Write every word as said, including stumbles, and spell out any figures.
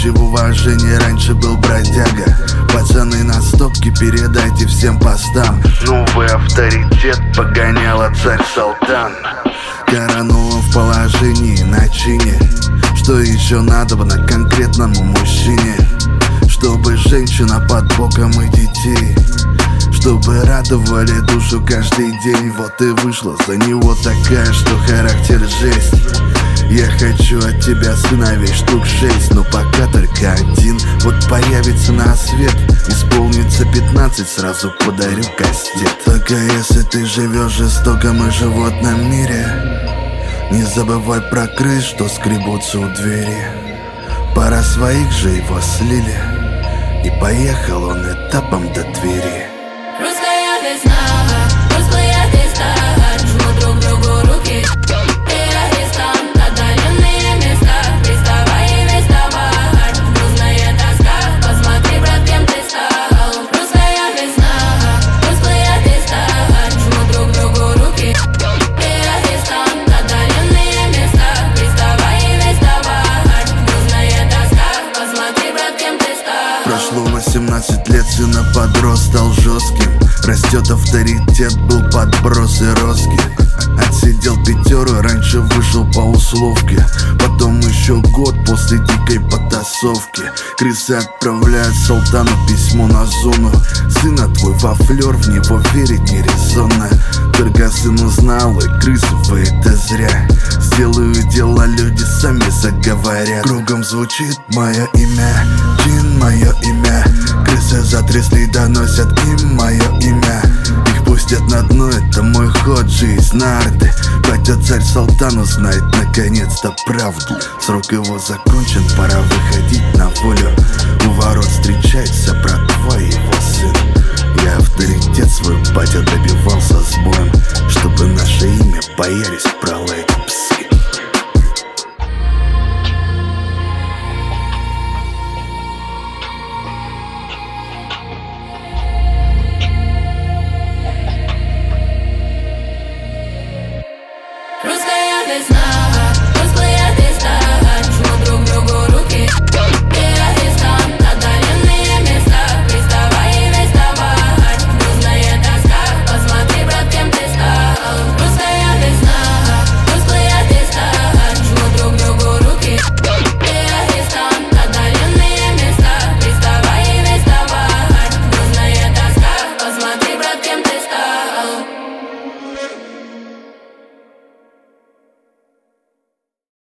Будучи в уважении, раньше был бродяга. Пацаны на стопке, передайте всем постам. Новый авторитет погоняла царь-салтан. Коронован в положении на чине. Что еще надобно конкретному мужчине? Чтобы женщина под боком и детей, чтобы радовали душу каждый день. Вот и вышла за него такая, что характер жесть. Я хочу от тебя сыновей штук шесть, но пока только один. Вот появится на свет, исполнится пятнадцать, сразу подарю кастет. Только если ты живешь в жестоком и животном мире, не забывай про крыс, что скребутся у двери. Пара своих же его слили, и поехал он этапом до Твери. Русская весна, русская весна, жмут друг другу руки. Террористам отдаленные места, приставай и веставай. Грустная тоска, посмотри, брат, кем ты стал. Русская весна, русская весна, жмут друг другу руки. Террористам отдаленные места, приставай и веставай. Грустная тоска, посмотри, брат, кем ты стал. Прошло восемнадцать лет, сына подрос, стал жестким. Растет авторитет, был подброс и роски. Отсидел пятеру, раньше вышел по условке. Потом еще год после дикой потасовки. Крысы отправляют султану письмо на зону. Сына твой во флер, в него верить нерезонно. Только сын узнал, и крысы вы это зря. Сделаю дела, люди сами заговорят. Кругом звучит мое имя, Джин мое имя. Крысы затрясли, доносят им мое имя. Их пустят на дно, это мой ход, жизнь на арты. Батя царь-салтан узнает наконец-то правду. Срок его закончен, пора выходить на волю. У ворот встречается братва и его сын. Я авторитет свой, батя, добивался с боем, чтобы наше имя боялись в пролое.